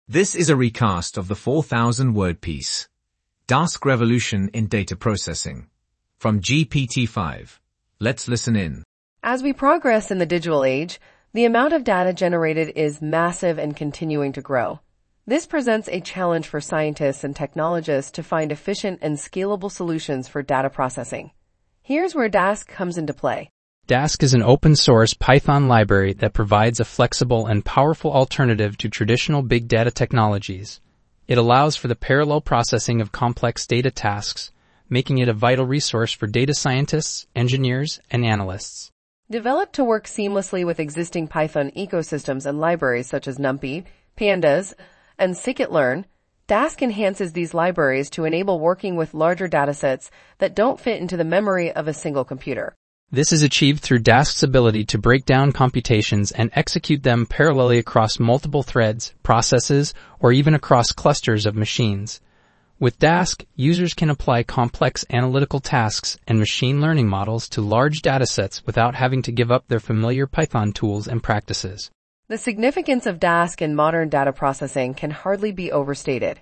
This is a recast of the 4,000-word piece, Dask Revolution in Data Processing, from GPT-5. Let's listen in. As we progress in the digital age, the amount of data generated is massive and continuing to grow. This presents a challenge for scientists and technologists to find efficient and scalable solutions for data processing. Here's where Dask comes into play. Dask is an open-source Python library that provides a flexible and powerful alternative to traditional big data technologies. It allows for the parallel processing of complex data tasks, making it a vital resource for data scientists, engineers, and analysts. Developed to work seamlessly with existing Python ecosystems and libraries such as NumPy, Pandas, and scikit-learn, Dask enhances these libraries to enable working with larger datasets that don't fit into the memory of a single computer. This is achieved through Dask's ability to break down computations and execute them parallelly across multiple threads, processes, or even across clusters of machines. With Dask, users can apply complex analytical tasks and machine learning models to large datasets without having to give up their familiar Python tools and practices. The significance of Dask in modern data processing can hardly be overstated.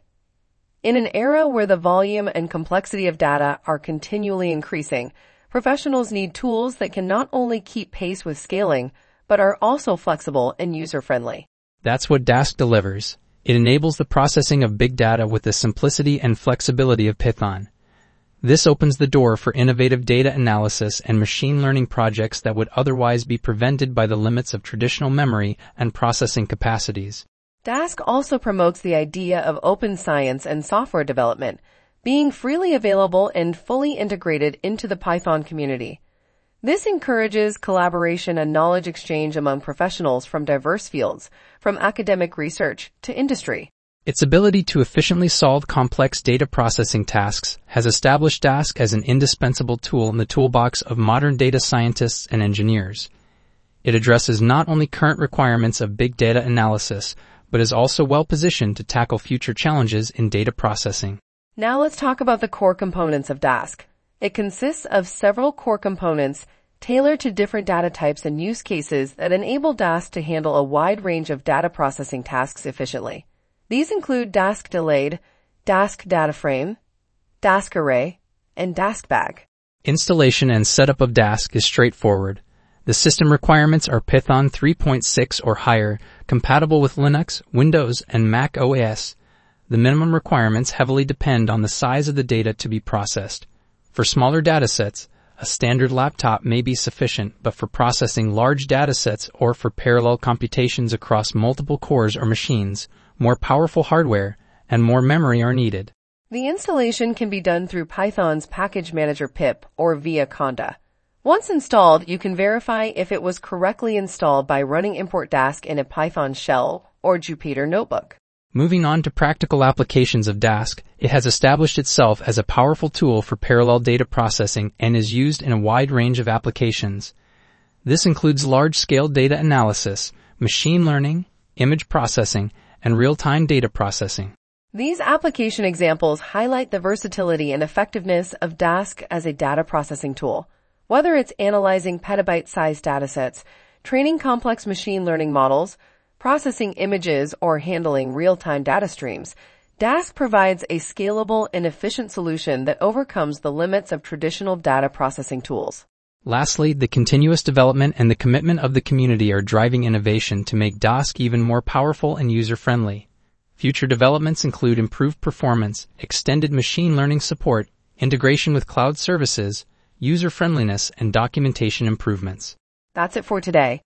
In an era where the volume and complexity of data are continually increasing, professionals need tools that can not only keep pace with scaling, but are also flexible and user-friendly. That's what Dask delivers. It enables the processing of big data with the simplicity and flexibility of Python. This opens the door for innovative data analysis and machine learning projects that would otherwise be prevented by the limits of traditional memory and processing capacities. Dask also promotes the idea of open science and software development, being freely available and fully integrated into the Python community. This encourages collaboration and knowledge exchange among professionals from diverse fields, from academic research to industry. Its ability to efficiently solve complex data processing tasks has established Dask as an indispensable tool in the toolbox of modern data scientists and engineers. It addresses not only current requirements of big data analysis, but is also well-positioned to tackle future challenges in data processing. Now let's talk about the core components of Dask. It consists of several core components tailored to different data types and use cases that enable Dask to handle a wide range of data processing tasks efficiently. These include Dask Delayed, Dask Data Frame, Dask Array, and Dask Bag. Installation and setup of Dask is straightforward. The system requirements are Python 3.6 or higher, compatible with Linux, Windows, and Mac OS. The minimum requirements heavily depend on the size of the data to be processed. For smaller datasets, a standard laptop may be sufficient, but for processing large datasets or for parallel computations across multiple cores or machines, more powerful hardware and more memory are needed. The installation can be done through Python's package manager pip or via Conda. Once installed, you can verify if it was correctly installed by running import Dask in a Python shell or Jupyter notebook. Moving on to practical applications of Dask, it has established itself as a powerful tool for parallel data processing and is used in a wide range of applications. This includes large-scale data analysis, machine learning, image processing, and real-time data processing. These application examples highlight the versatility and effectiveness of Dask as a data processing tool. Whether it's analyzing petabyte-sized datasets, training complex machine learning models, processing images, or handling real-time data streams, Dask provides a scalable and efficient solution that overcomes the limits of traditional data processing tools. Lastly, the continuous development and the commitment of the community are driving innovation to make Dask even more powerful and user-friendly. Future developments include improved performance, extended machine learning support, integration with cloud services, user-friendliness, and documentation improvements. That's it for today.